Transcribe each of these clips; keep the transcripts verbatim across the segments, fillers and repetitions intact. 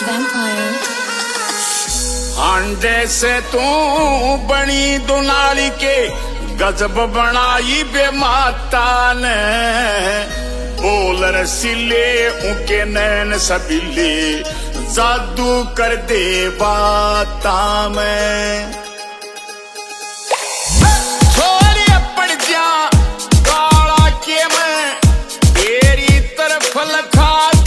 Vampire। अंडे से तू बनी दुनाली के गजब बनाई बे माता ने, बोल रसीले उनके नैन सबीले जादू कर दे बाता में। छोड़िए पड़ जा काला के मैं तेरी तरफ लखा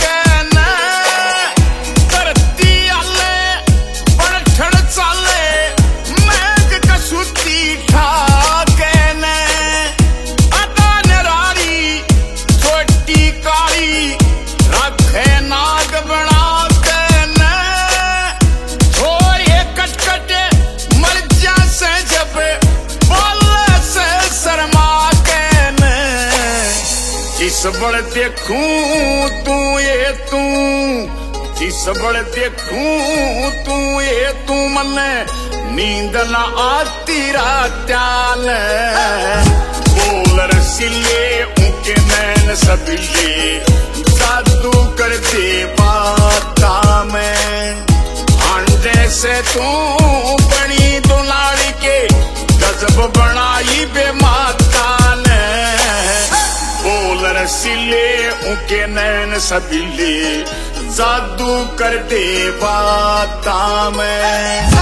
जिस बड़ देखूं तू ये तू, जिस बड़ देखूं तू ये तू मने नींद न आती रात्याल, बोल रसीले उनके नैन सबीले जादू कर दे बाता में। अंडे से तू बनी दुलारी के गजब बनाई बे माता ने, बोल रसीले उनके नैन सबीले जादू कर दे बाता में।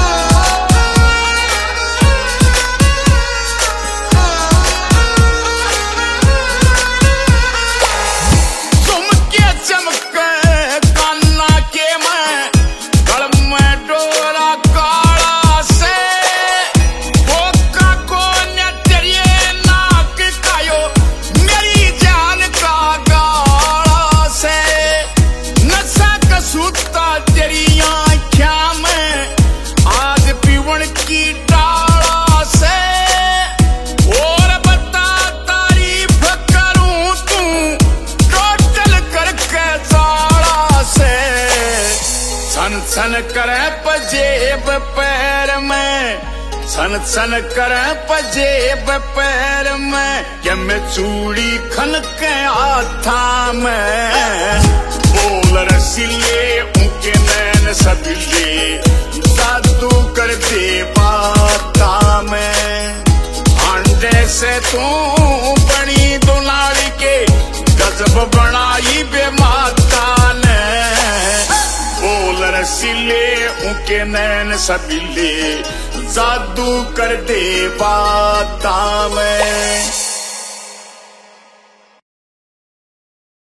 सन सन करे पजेब पैर में, सन सन करे पजेब पैर में, क्या मैं चूड़ी खन के हाथा में, बोल रसीले उनके नैन सबीले जादू कर दे बाता में। अंडे से तू बनी दुलारी के गजब बनाई बे माता ने, बोल रसीले उनके नैन सबीले जादू कर दे बाता में।